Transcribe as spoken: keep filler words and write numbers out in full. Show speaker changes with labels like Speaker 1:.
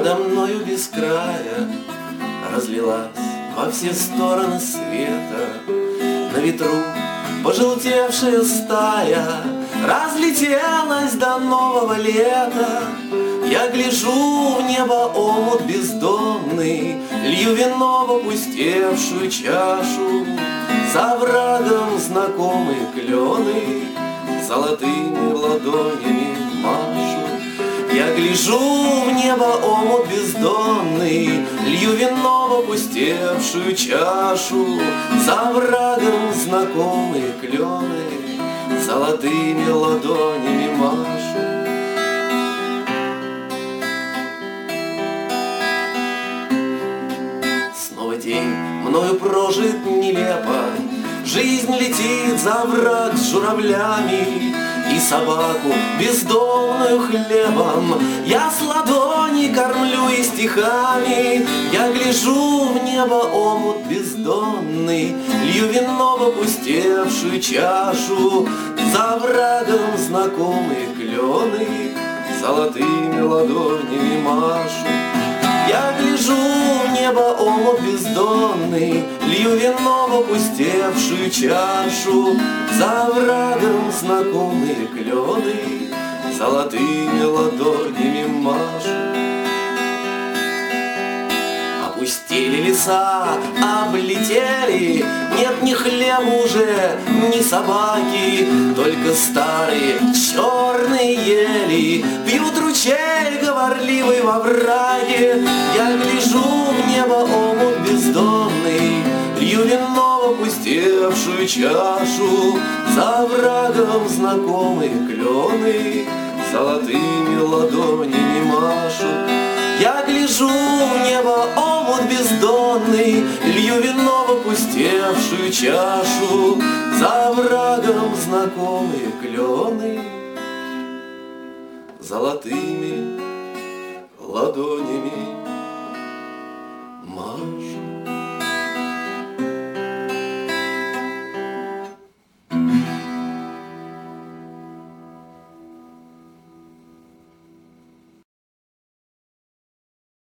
Speaker 1: Надо мною без края разлилась во все стороны света. На ветру пожелтевшая стая разлетелась до нового лета. Я гляжу в небо, омут бездонный, лью вино в опустевшую чашу. За оврагом знакомые клены золотыми ладонями машут. Я гляжу в небо, омут бездонный, лью вино в опустевшую чашу. За оврагом знакомые клены золотыми ладонями машут. Снова день мною прожит нелепо, жизнь летит за овраг с журавлями. И собаку бездомную хлебом я с ладони кормлю и стихами. Я гляжу в небо, омут бездонный, лью вино в опустевшую чашу. За оврагом знакомые клены золотыми ладонями машут. Я гляжу в небо, омут бездонный, лью вино в опустевшую чашу. За оврагом знакомые клены золотыми ладонями машут. Опустили леса, облетели, нет ни хлеба уже, ни собаки, только старые черные ели пьют ручей говорливый во враге. Я гляжу в небо, омут бездонный, лью вино в опустевшую чашу. За оврагом знакомые клены золотыми ладонями машут. Я гляжу в небо, омут бездонный, лью вино в опустевшую чашу. За оврагом знакомые клены золотыми ладонями машут.